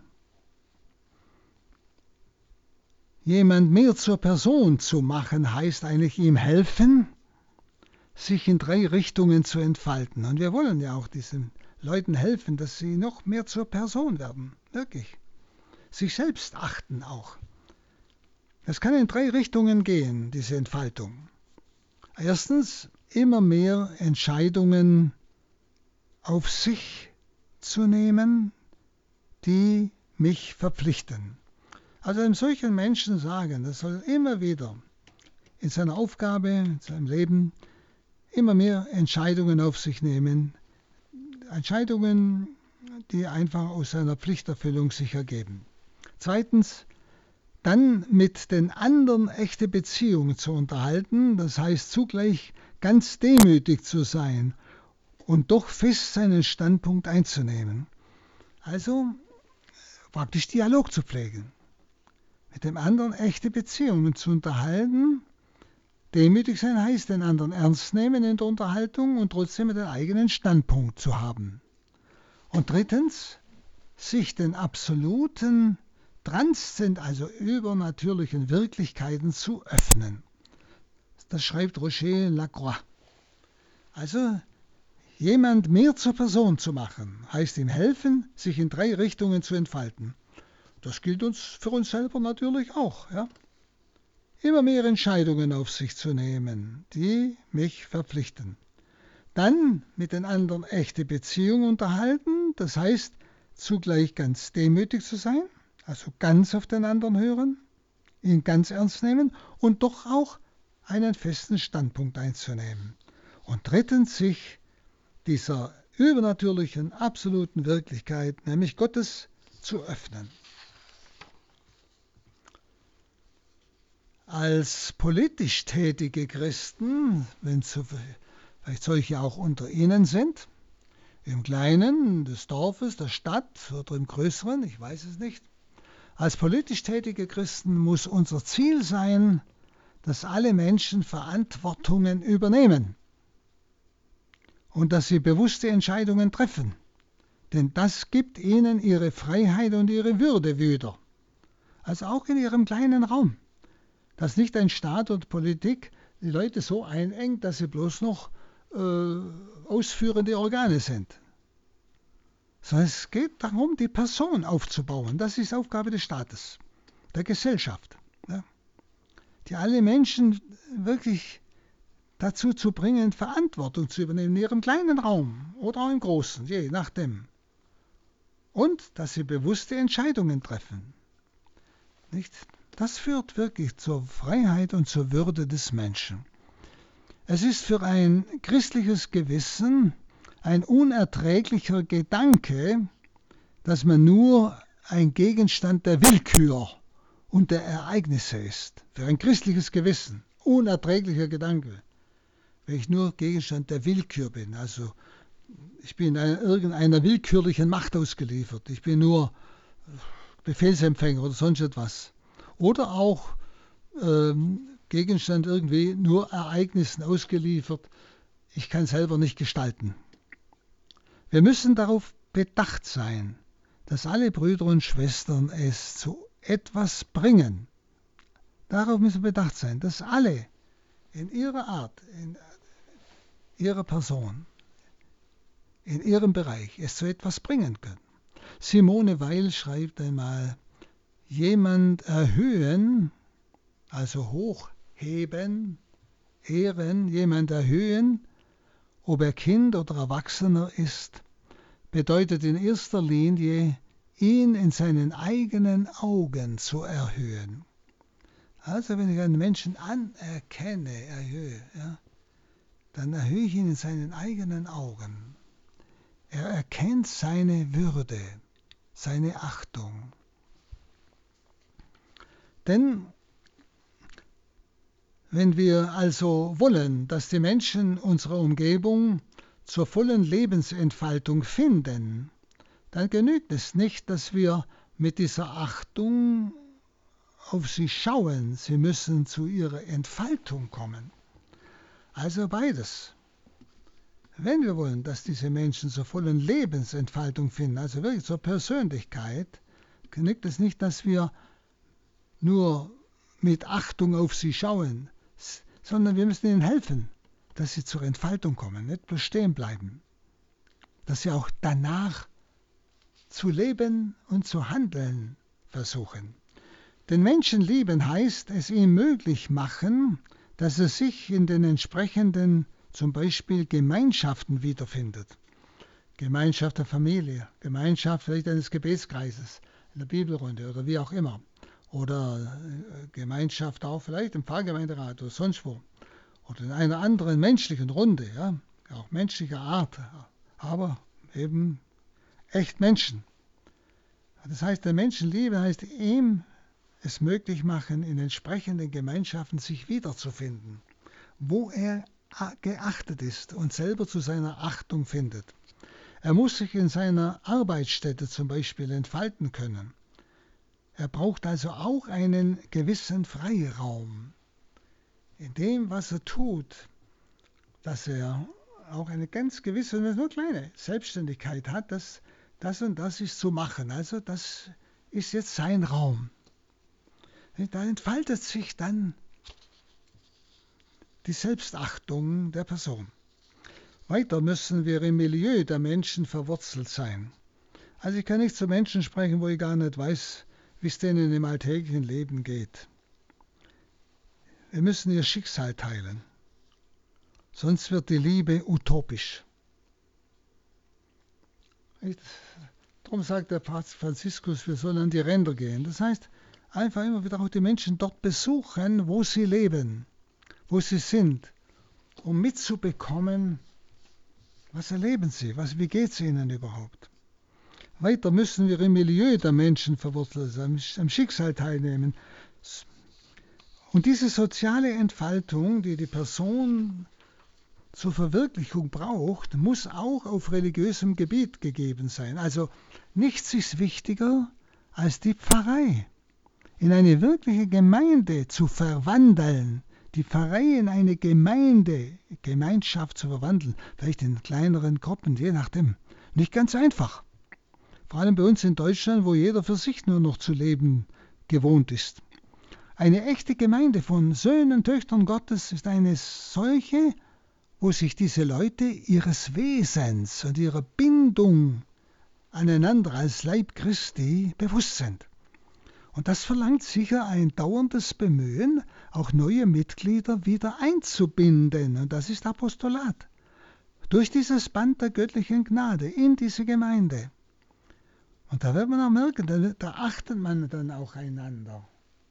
Jemand mehr zur Person zu machen, heißt eigentlich ihm helfen, sich in drei Richtungen zu entfalten. Und wir wollen ja auch diesen Leuten helfen, dass sie noch mehr zur Person werden. Wirklich. Sich selbst achten auch. Das kann in drei Richtungen gehen, diese Entfaltung. Erstens, immer mehr Entscheidungen auf sich zu nehmen, die mich verpflichten. Also einem solchen Menschen sagen, das soll immer wieder in seiner Aufgabe, in seinem Leben, immer mehr Entscheidungen auf sich nehmen. Entscheidungen, die einfach aus seiner Pflichterfüllung sich ergeben. Zweitens, dann mit den anderen echte Beziehungen zu unterhalten, das heißt zugleich ganz demütig zu sein und doch fest seinen Standpunkt einzunehmen. Also praktisch Dialog zu pflegen, mit dem anderen echte Beziehungen zu unterhalten. Demütig sein heißt, den anderen ernst nehmen in der Unterhaltung und trotzdem den eigenen Standpunkt zu haben. Und drittens, sich den absoluten Transzend, also übernatürlichen Wirklichkeiten zu öffnen. Das schreibt Roger Lacroix. Also Jemand mehr zur Person zu machen, heißt ihm helfen, sich in drei Richtungen zu entfalten. Das gilt uns für uns selber natürlich auch. Ja? Immer mehr Entscheidungen auf sich zu nehmen, die mich verpflichten. Dann mit den anderen echte Beziehungen unterhalten, das heißt zugleich ganz demütig zu sein, also ganz auf den anderen hören, ihn ganz ernst nehmen und doch auch einen festen Standpunkt einzunehmen. Und drittens sich dieser übernatürlichen, absoluten Wirklichkeit, nämlich Gottes, zu öffnen. Als politisch tätige Christen, wenn so vielleicht solche auch unter Ihnen sind, im Kleinen, des Dorfes, der Stadt oder im Größeren, ich weiß es nicht, als politisch tätige Christen muss unser Ziel sein, dass alle Menschen Verantwortungen übernehmen und dass sie bewusste Entscheidungen treffen. Denn das gibt ihnen ihre Freiheit und ihre Würde wieder. Also auch in ihrem kleinen Raum. Dass nicht ein Staat und Politik die Leute so einengt, dass sie bloß noch äh, ausführende Organe sind. Sondern es geht darum, die Person aufzubauen. Das ist Aufgabe des Staates, der Gesellschaft. Ja. Die alle Menschen wirklich dazu zu bringen, Verantwortung zu übernehmen in ihrem kleinen Raum oder auch im großen, je nachdem. Und dass sie bewusste Entscheidungen treffen. Nicht? Das führt wirklich zur Freiheit und zur Würde des Menschen. Es ist für ein christliches Gewissen ein unerträglicher Gedanke, dass man nur ein Gegenstand der Willkür und der Ereignisse ist. Für ein christliches Gewissen, unerträglicher Gedanke, wenn ich nur Gegenstand der Willkür bin. Also ich bin einer, irgendeiner willkürlichen Macht ausgeliefert. Ich bin nur Befehlsempfänger oder sonst etwas. Oder auch ähm, Gegenstand irgendwie nur Ereignissen ausgeliefert. Ich kann selber nicht gestalten. Wir müssen darauf bedacht sein, dass alle Brüder und Schwestern es zu etwas bringen. Darauf müssen wir bedacht sein, dass alle in ihrer Art, in ihrer Person, in ihrem Bereich es zu etwas bringen können. Simone Weil schreibt einmal, jemand erhöhen, also hochheben, ehren, jemand erhöhen, ob er Kind oder Erwachsener ist, bedeutet in erster Linie, ihn in seinen eigenen Augen zu erhöhen. Also wenn ich einen Menschen anerkenne, erhöhe, ja, dann erhöhe ich ihn in seinen eigenen Augen. Er erkennt seine Würde, seine Achtung. Denn wenn wir also wollen, dass die Menschen unserer Umgebung zur vollen Lebensentfaltung finden, dann genügt es nicht, dass wir mit dieser Achtung auf sie schauen. Sie müssen zu ihrer Entfaltung kommen. Also beides. Wenn wir wollen, dass diese Menschen zur vollen Lebensentfaltung finden, also wirklich zur Persönlichkeit, genügt es nicht, dass wir nur mit Achtung auf sie schauen, sondern wir müssen ihnen helfen, dass sie zur Entfaltung kommen, nicht bloß stehen bleiben. Dass sie auch danach zu leben und zu handeln versuchen. Den Menschen lieben heißt, es ihm möglich machen, dass er sich in den entsprechenden, zum Beispiel Gemeinschaften wiederfindet. Gemeinschaft der Familie, Gemeinschaft vielleicht eines Gebetskreises, in der Bibelrunde oder wie auch immer. Oder Gemeinschaft auch vielleicht im Pfarrgemeinderat oder sonst wo. Oder in einer anderen menschlichen Runde, ja, auch menschlicher Art, aber eben echt Menschen. Das heißt, der Menschenliebe heißt ihm es möglich machen, in entsprechenden Gemeinschaften sich wiederzufinden, wo er geachtet ist und selber zu seiner Achtung findet. Er muss sich in seiner Arbeitsstätte zum Beispiel entfalten können. Er braucht also auch einen gewissen Freiraum in dem, was er tut, dass er auch eine ganz gewisse, nur kleine Selbstständigkeit hat, dass das und das ist zu machen. Also das ist jetzt sein Raum. Da entfaltet sich dann die Selbstachtung der Person. Weiter müssen wir im Milieu der Menschen verwurzelt sein. Also ich kann nicht zu Menschen sprechen, wo ich gar nicht weiß, wie es denen im alltäglichen Leben geht. Wir müssen ihr Schicksal teilen, sonst wird die Liebe utopisch. Darum sagt der Papst Franziskus, wir sollen an die Ränder gehen. Das heißt, einfach immer wieder auch die Menschen dort besuchen, wo sie leben, wo sie sind, um mitzubekommen, was erleben sie, was, wie geht es ihnen überhaupt. Weiter müssen wir im Milieu der Menschen verwurzelt sein, am Schicksal teilnehmen. Und diese soziale Entfaltung, die die Person zur Verwirklichung braucht, muss auch auf religiösem Gebiet gegeben sein. Also nichts ist wichtiger als die Pfarrei in eine wirkliche Gemeinde zu verwandeln, die Pfarrei in eine Gemeinde, Gemeinschaft zu verwandeln, vielleicht in kleineren Gruppen, je nachdem. Nicht ganz einfach. Vor allem bei uns in Deutschland, wo jeder für sich nur noch zu leben gewohnt ist. Eine echte Gemeinde von Söhnen, Töchtern Gottes ist eine solche, wo sich diese Leute ihres Wesens und ihrer Bindung aneinander als Leib Christi bewusst sind. Und das verlangt sicher ein dauerndes Bemühen, auch neue Mitglieder wieder einzubinden. Und das ist Apostolat. Durch dieses Band der göttlichen Gnade in diese Gemeinde. Und da wird man auch merken, da, da achtet man dann auch einander.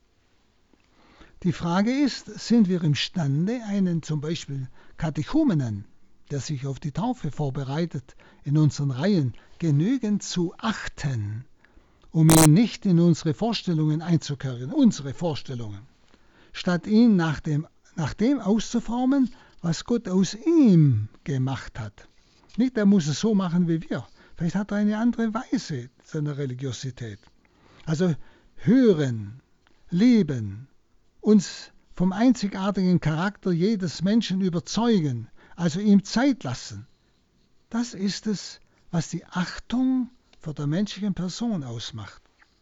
Die Frage ist, sind wir imstande, einen zum Beispiel Katechumenen, der sich auf die Taufe vorbereitet, in unseren Reihen genügend zu achten, um ihn nicht in unsere Vorstellungen einzukehren, unsere Vorstellungen, statt ihn nach dem, nach dem auszuformen, was Gott aus ihm gemacht hat. Nicht, er muss es so machen wie wir. Vielleicht hat er eine andere Weise seiner Religiosität. Also hören, lieben, uns vom einzigartigen Charakter jedes Menschen überzeugen, also ihm Zeit lassen. Das ist es, was die Achtung vor der menschlichen Person ausmacht.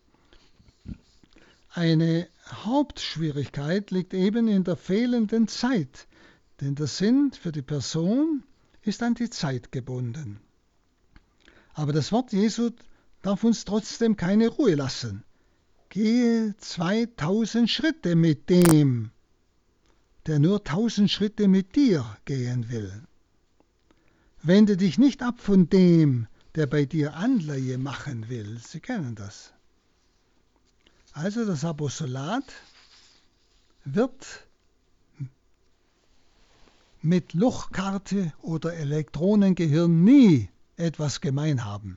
Eine Hauptschwierigkeit liegt eben in der fehlenden Zeit, denn der Sinn für die Person ist an die Zeit gebunden. Aber das Wort Jesu darf uns trotzdem keine Ruhe lassen. Gehe zweitausend Schritte mit dem, der nur tausend Schritte mit dir gehen will. Wende dich nicht ab von dem, der bei dir Anleihe machen will. Sie kennen das. Also das Apostolat wird mit Lochkarte oder Elektronengehirn nie etwas gemein haben.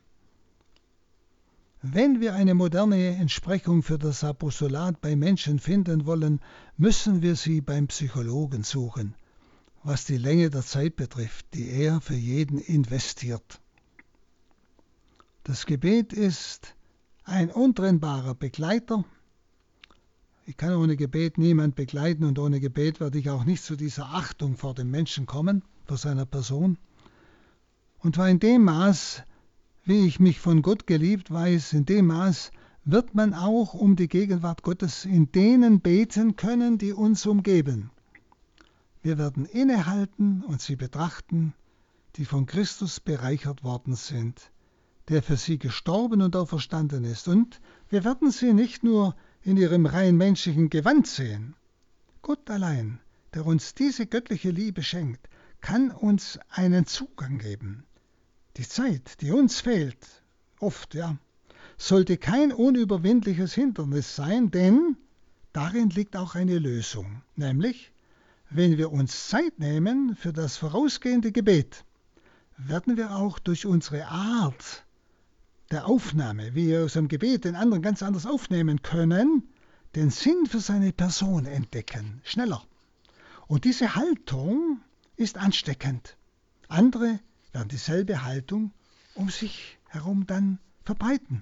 Wenn wir eine moderne Entsprechung für das Apostolat bei Menschen finden wollen, müssen wir sie beim Psychologen suchen, was die Länge der Zeit betrifft, die er für jeden investiert. Das Gebet ist ein untrennbarer Begleiter. Ich kann ohne Gebet niemand begleiten und ohne Gebet werde ich auch nicht zu dieser Achtung vor dem Menschen kommen, vor seiner Person. Und zwar in dem Maß, wie ich mich von Gott geliebt weiß, in dem Maß wird man auch um die Gegenwart Gottes in denen beten können, die uns umgeben. Wir werden innehalten und sie betrachten, die von Christus bereichert worden sind, der für sie gestorben und auferstanden ist. Und wir werden sie nicht nur in ihrem rein menschlichen Gewand sehen. Gott allein, der uns diese göttliche Liebe schenkt, kann uns einen Zugang geben. Die Zeit, die uns fehlt, oft, ja, sollte kein unüberwindliches Hindernis sein, denn darin liegt auch eine Lösung. Nämlich, wenn wir uns Zeit nehmen für das vorausgehende Gebet, werden wir auch durch unsere Art der Aufnahme, wie wir aus einem Gebet den anderen ganz anders aufnehmen können, den Sinn für seine Person entdecken, schneller. Und diese Haltung ist ansteckend. Andere werden dieselbe Haltung um sich herum dann verbreiten.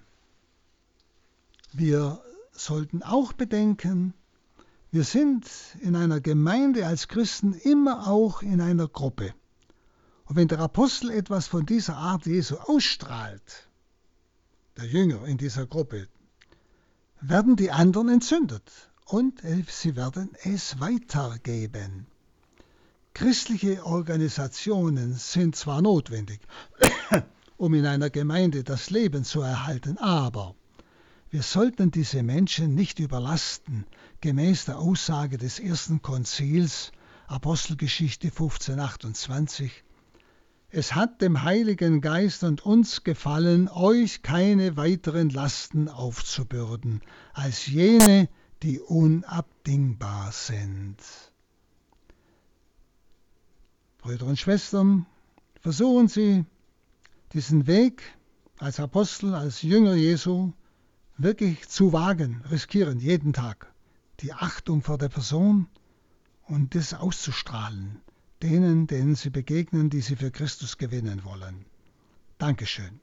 Wir sollten auch bedenken, wir sind in einer Gemeinde als Christen immer auch in einer Gruppe. Und wenn der Apostel etwas von dieser Art Jesu ausstrahlt, der Jünger in dieser Gruppe, werden die anderen entzündet und sie werden es weitergeben. Christliche Organisationen sind zwar notwendig, um in einer Gemeinde das Leben zu erhalten, aber wir sollten diese Menschen nicht überlasten, gemäß der Aussage des ersten Konzils, Apostelgeschichte fünfzehn achtundzwanzig. Es hat dem Heiligen Geist und uns gefallen, euch keine weiteren Lasten aufzubürden, als jene, die unabdingbar sind. Brüder und Schwestern, versuchen Sie, diesen Weg als Apostel, als Jünger Jesu wirklich zu wagen, riskieren jeden Tag die Achtung vor der Person und das auszustrahlen, denen, denen Sie begegnen, die Sie für Christus gewinnen wollen. Dankeschön.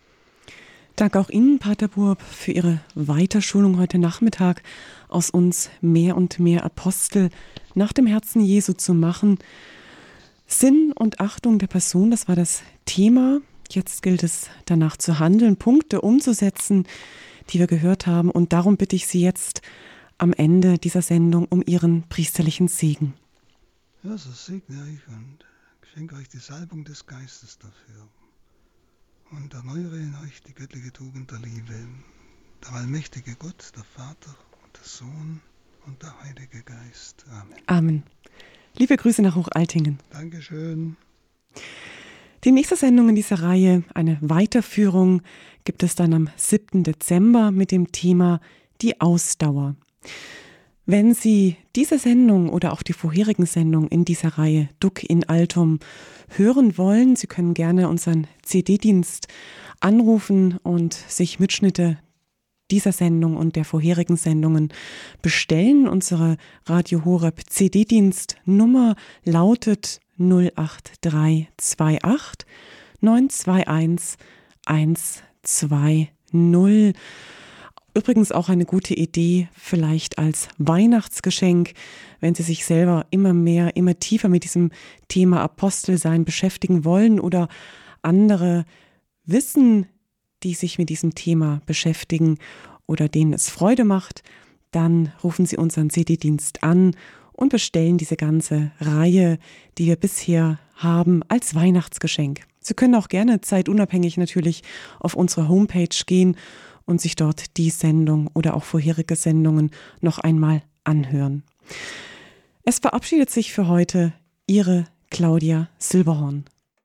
Danke auch Ihnen, Pater Burb, für Ihre Weiterschulung heute Nachmittag, aus uns mehr und mehr Apostel nach dem Herzen Jesu zu machen. Sinn und Achtung der Person, das war das Thema. Jetzt gilt es danach zu handeln, Punkte umzusetzen, die wir gehört haben. Und darum bitte ich Sie jetzt am Ende dieser Sendung um Ihren priesterlichen Segen. Ja, so segne ich und schenke euch die Salbung des Geistes dafür und erneuere in euch die göttliche Tugend der Liebe, der allmächtige Gott, der Vater und der Sohn und der Heilige Geist. Amen. Amen. Liebe Grüße nach Hochaltingen. Dankeschön. Die nächste Sendung in dieser Reihe, eine Weiterführung, gibt es dann am siebten Dezember mit dem Thema Die Ausdauer. Wenn Sie diese Sendung oder auch die vorherigen Sendungen in dieser Reihe Duc in Altum hören wollen, Sie können gerne unseren C D-Dienst anrufen und sich Mitschnitte dieser Sendung und der vorherigen Sendungen bestellen. Unsere Radio Horeb C D-Dienstnummer lautet null acht drei zwei acht neun zwei eins eins zwei null. Übrigens auch eine gute Idee, vielleicht als Weihnachtsgeschenk, wenn Sie sich selber immer mehr, immer tiefer mit diesem Thema Apostelsein beschäftigen wollen oder andere wissen, die sich mit diesem Thema beschäftigen oder denen es Freude macht, dann rufen Sie unseren C D-Dienst an und bestellen diese ganze Reihe, die wir bisher haben, als Weihnachtsgeschenk. Sie können auch gerne zeitunabhängig natürlich auf unsere Homepage gehen und sich dort die Sendung oder auch vorherige Sendungen noch einmal anhören. Es verabschiedet sich für heute Ihre Claudia Silberhorn.